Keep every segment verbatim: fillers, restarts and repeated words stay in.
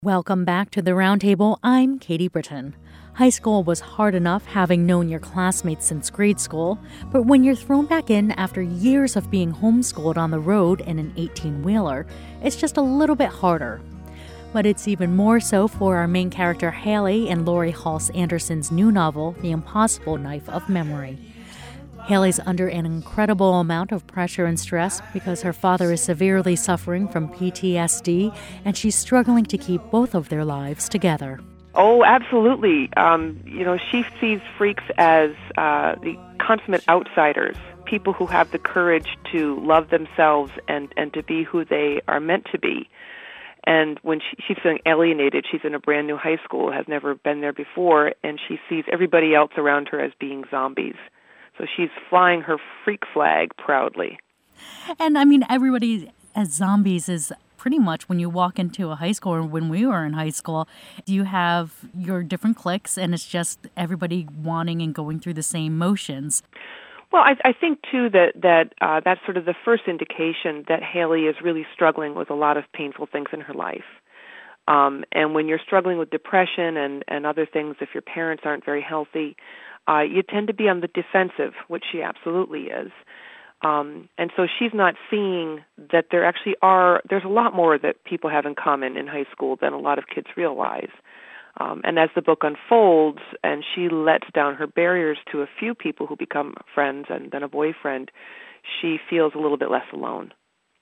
Welcome back to the Roundtable. I'm Katie Britton. High school was hard enough having known your classmates since grade school, but when you're thrown back in after years of being homeschooled on the road in an eighteen-wheeler, it's just a little bit harder. But it's even more so for our main character Haley in Laurie Halse Anderson's new novel, The Impossible Knife of Memory. Haley's under an incredible amount of pressure and stress because her father is severely suffering from P T S D, and she's struggling to keep both of their lives together. Oh, absolutely. Um, you know, she sees freaks as uh, the consummate outsiders, people who have the courage to love themselves and, and to be who they are meant to be. And when she, she's feeling alienated, she's in a brand new high school, has never been there before, and she sees everybody else around her as being zombies. So she's flying her freak flag proudly. And I mean, everybody as zombies is pretty much when you walk into a high school, or when we were in high school, you have your different cliques and it's just everybody wanting and going through the same motions. Well, I, I think, too, that, that uh, that's sort of the first indication that Haley is really struggling with a lot of painful things in her life. Um, and when you're struggling with depression and, and other things, if your parents aren't very healthy, Uh, you tend to be on the defensive, which she absolutely is. Um, and so she's not seeing that there actually are, there's a lot more that people have in common in high school than a lot of kids realize. Um, and as the book unfolds and she lets down her barriers to a few people who become friends and then a boyfriend, she feels a little bit less alone.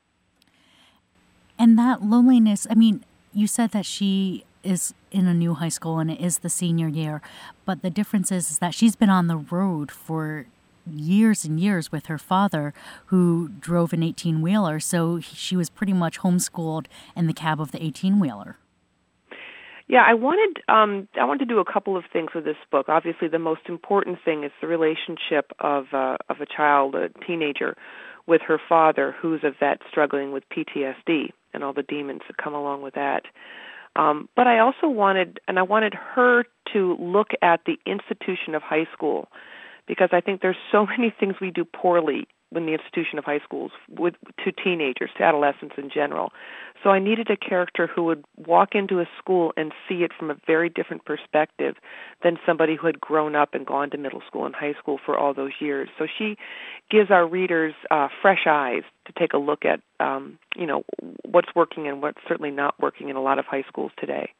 And that loneliness, I mean, you said that she is in a new high school and it is the senior year, but the difference is, is that she's been on the road for years and years with her father, who drove an eighteen-wheeler, so she was pretty much homeschooled in the cab of the eighteen-wheeler. Yeah, I wanted um, I wanted to do a couple of things with this book. Obviously, the most important thing is the relationship of uh, of a child, a teenager, with her father, who's a vet struggling with P T S D and all the demons that come along with that. Um, but I also wanted, and I wanted her to look at the institution of high school, because I think there's so many things we do poorly in the institution of high schools with, to teenagers, to adolescents in general. So I needed a character who would walk into a school and see it from a very different perspective than somebody who had grown up and gone to middle school and high school for all those years. So she gives our readers uh, fresh eyes to take a look at, um, you know, what's working and what's certainly not working in a lot of high schools today.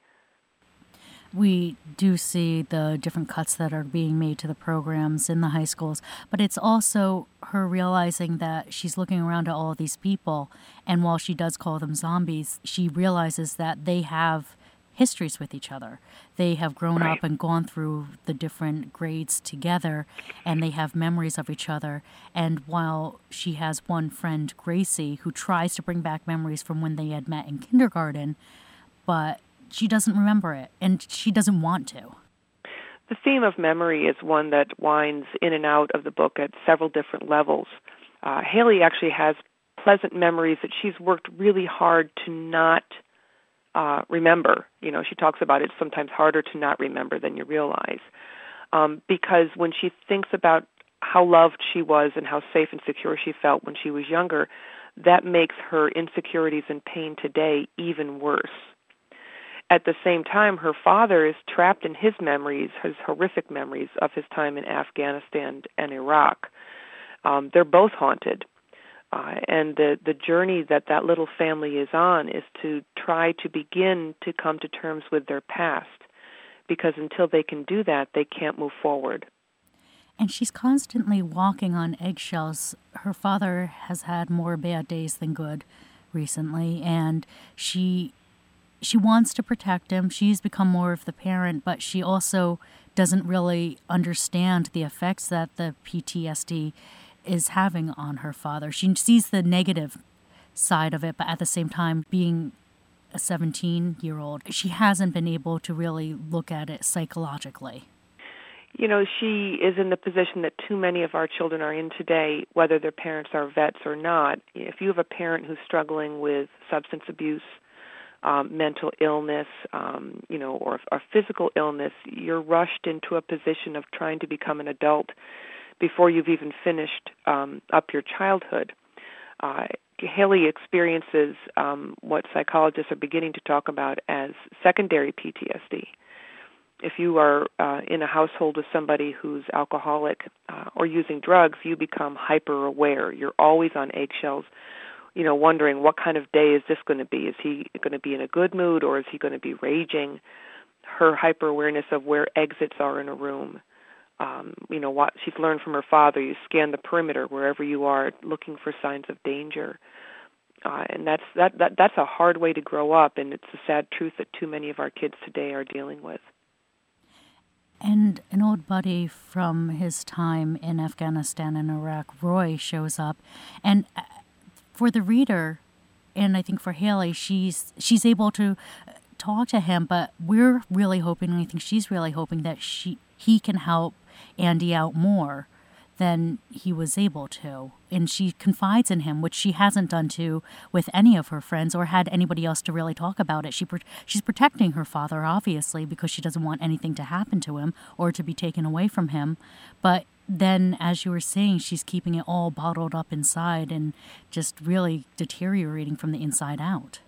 We do see the different cuts that are being made to the programs in the high schools, but it's also her realizing that she's looking around at all of these people, and while she does call them zombies, she realizes that they have histories with each other. They have grown Right. up and gone through the different grades together, and they have memories of each other. And while she has one friend, Gracie, who tries to bring back memories from when they had met in kindergarten, but she doesn't remember it, and she doesn't want to. The theme of memory is one that winds in and out of the book at several different levels. Uh, Haley actually has pleasant memories that she's worked really hard to not uh, remember. You know, she talks about it's sometimes harder to not remember than you realize. Um, because when she thinks about how loved she was and how safe and secure she felt when she was younger, that makes her insecurities and pain today even worse. At the same time, her father is trapped in his memories, his horrific memories of his time in Afghanistan and Iraq. Um, they're both haunted. Uh, and the, the journey that that little family is on is to try to begin to come to terms with their past, because until they can do that, they can't move forward. And she's constantly walking on eggshells. Her father has had more bad days than good recently, and she... She wants to protect him. She's become more of the parent, but she also doesn't really understand the effects that the P T S D is having on her father. She sees the negative side of it, but at the same time, being a seventeen-year-old, she hasn't been able to really look at it psychologically. You know, she is in the position that too many of our children are in today, whether their parents are vets or not. If you have a parent who's struggling with substance abuse, Um, mental illness, um, you know, or, or physical illness, you're rushed into a position of trying to become an adult before you've even finished um, up your childhood. Uh, Haley experiences um, what psychologists are beginning to talk about as secondary P T S D. If you are uh, in a household with somebody who's alcoholic uh, or using drugs, you become hyper aware. You're always on eggshells, you know, wondering what kind of day is this going to be? Is he going to be in a good mood, or is he going to be raging? Her hyper awareness of where exits are in a room. Um, you know, what she's learned from her father. You scan the perimeter wherever you are, looking for signs of danger. Uh, and that's that, that that's a hard way to grow up, and it's a sad truth that too many of our kids today are dealing with. And an old buddy from his time in Afghanistan and Iraq, Roy, shows up. And for the reader, and I think for Haley, she's she's able to talk to him, but we're really hoping, and I think she's really hoping, that she he can help Andy out more than he was able to. And she confides in him, which she hasn't done to with any of her friends or had anybody else to really talk about it. She She's protecting her father, obviously, because she doesn't want anything to happen to him or to be taken away from him. But then, as you were saying, she's keeping it all bottled up inside and just really deteriorating from the inside out.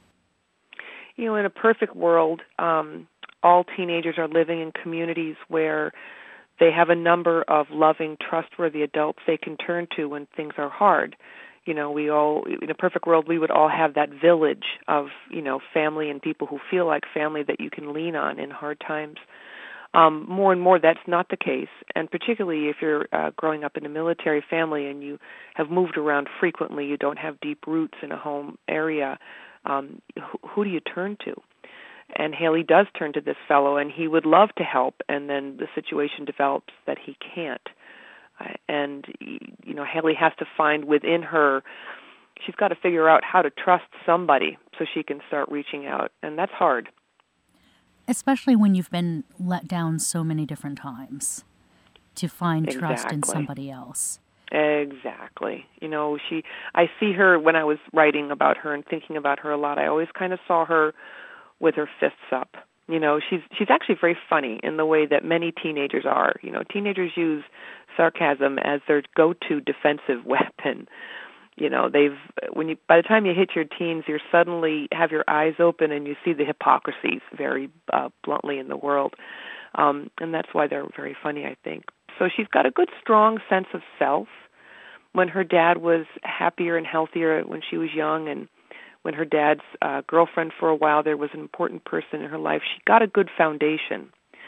You know, in a perfect world, um, all teenagers are living in communities where they have a number of loving, trustworthy adults they can turn to when things are hard. You know, we all, in a perfect world, we would all have that village of, you know, family and people who feel like family that you can lean on in hard times. Um, more and more, that's not the case, and particularly if you're uh, growing up in a military family and you have moved around frequently, you don't have deep roots in a home area, um, who, who do you turn to? And Haley does turn to this fellow, and he would love to help, and then the situation develops that he can't. Uh, and, you know, Haley has to find within her, she's got to figure out how to trust somebody so she can start reaching out, and that's hard. Especially when you've been let down so many different times, to find Exactly. trust in somebody else. Exactly. You know, she. I see her when I was writing about her and thinking about her a lot. I always kind of saw her with her fists up. You know, she's she's actually very funny in the way that many teenagers are. You know, teenagers use sarcasm as their go-to defensive weapon. You know, they've when you by the time you hit your teens, you suddenly have your eyes open and you see the hypocrisies very uh, bluntly in the world, um, and that's why they're very funny, I think. So she's got a good, strong sense of self. When her dad was happier and healthier when she was young, and when her dad's uh, girlfriend for a while, there was an important person in her life. She got a good foundation.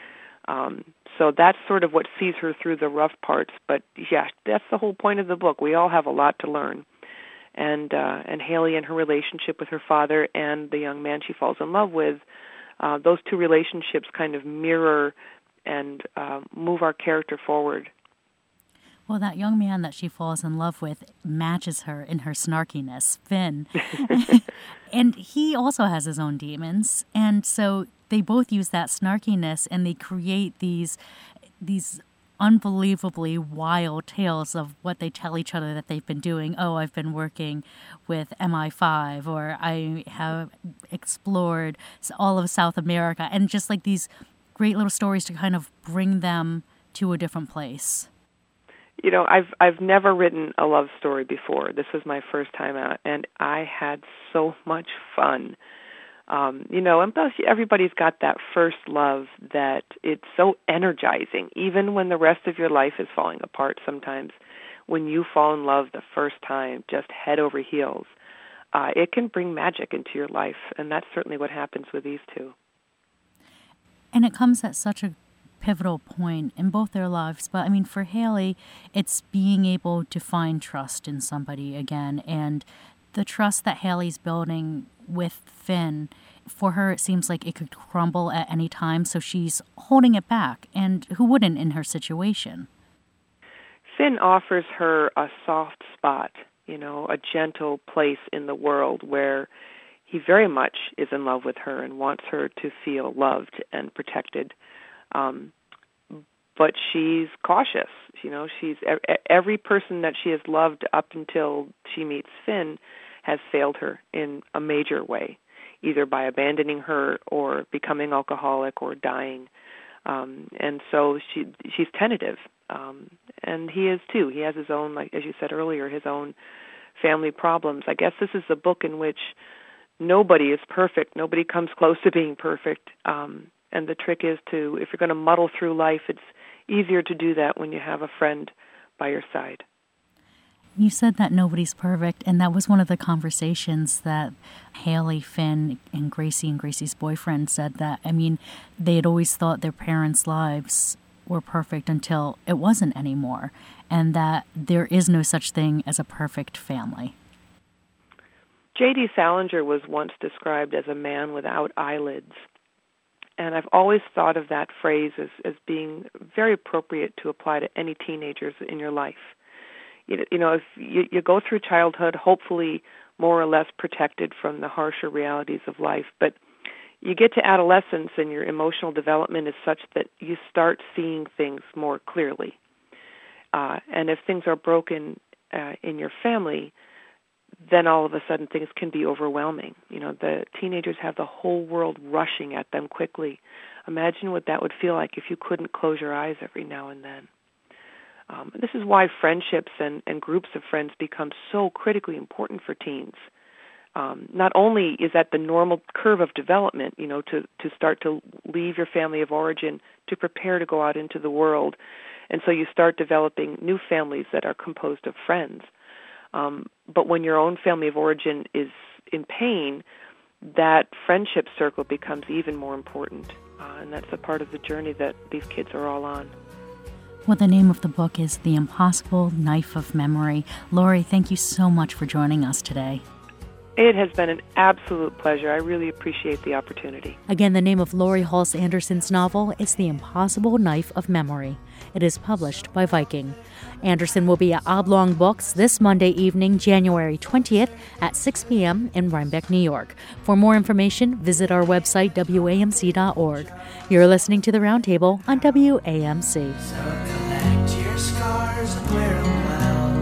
Um, so that's sort of what sees her through the rough parts. But yeah, that's the whole point of the book. We all have a lot to learn. And uh, and Haley and her relationship with her father and the young man she falls in love with, uh, those two relationships kind of mirror and uh, move our character forward. Well, that young man that she falls in love with matches her in her snarkiness, Finn. And he also has his own demons. And so they both use that snarkiness, and they create these these unbelievably wild tales of what they tell each other that they've been doing. Oh, I've been working with M I five, or I have explored all of South America. And just like these great little stories to kind of bring them to a different place. You know, I've I've never written a love story before. This was my first time out, and I had so much fun. Um, you know, and plus everybody's got that first love that it's so energizing, even when the rest of your life is falling apart sometimes. When you fall in love the first time, just head over heels, uh, it can bring magic into your life, and that's certainly what happens with these two. And it comes at such a pivotal point in both their lives. But I mean, for Haley, it's being able to find trust in somebody again, and the trust that Haley's building with Finn, for her, it seems like it could crumble at any time, so she's holding it back. And who wouldn't in her situation? Finn offers her a soft spot, you know, a gentle place in the world where he very much is in love with her and wants her to feel loved and protected. Um, but she's cautious. You know, she's every person that she has loved up until she meets Finn has failed her in a major way, either by abandoning her or becoming alcoholic or dying. Um, and so she she's tentative, um, and he is too. He has his own, like as you said earlier, his own family problems. I guess this is a book in which nobody is perfect. Nobody comes close to being perfect. Um, and the trick is to, if you're going to muddle through life, it's easier to do that when you have a friend by your side. You said that nobody's perfect, and that was one of the conversations that Haley, Finn, and Gracie and Gracie's boyfriend said that, I mean, they had always thought their parents' lives were perfect until it wasn't anymore, and that there is no such thing as a perfect family. J D Salinger was once described as a man without eyelids, and I've always thought of that phrase as, as being very appropriate to apply to any teenagers in your life. You, you know, if you, you go through childhood, hopefully more or less protected from the harsher realities of life, but you get to adolescence and your emotional development is such that you start seeing things more clearly. Uh, and if things are broken uh, in your family, then all of a sudden things can be overwhelming. You know, the teenagers have the whole world rushing at them quickly. Imagine what that would feel like if you couldn't close your eyes every now and then. Um, this is why friendships and, and groups of friends become so critically important for teens. Um, not only is that the normal curve of development, you know, to, to start to leave your family of origin to prepare to go out into the world, and so you start developing new families that are composed of friends. Um, but when your own family of origin is in pain, that friendship circle becomes even more important, uh, and that's a part of the journey that these kids are all on. Well, the name of the book is The Impossible Knife of Memory. Lori, thank you so much for joining us today. It has been an absolute pleasure. I really appreciate the opportunity. Again, the name of Laurie Halse Anderson's novel is The Impossible Knife of Memory. It is published by Viking. Anderson will be at Oblong Books this Monday evening, January twentieth at six p.m. in Rhinebeck, New York. For more information, visit our website, W A M C dot org. You're listening to The Roundtable on W A M C. So collect your scars and wear them well.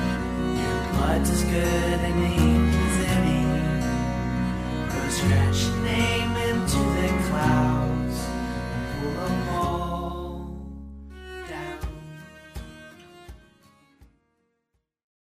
Your blood's as good, I mean, as any. Go scratch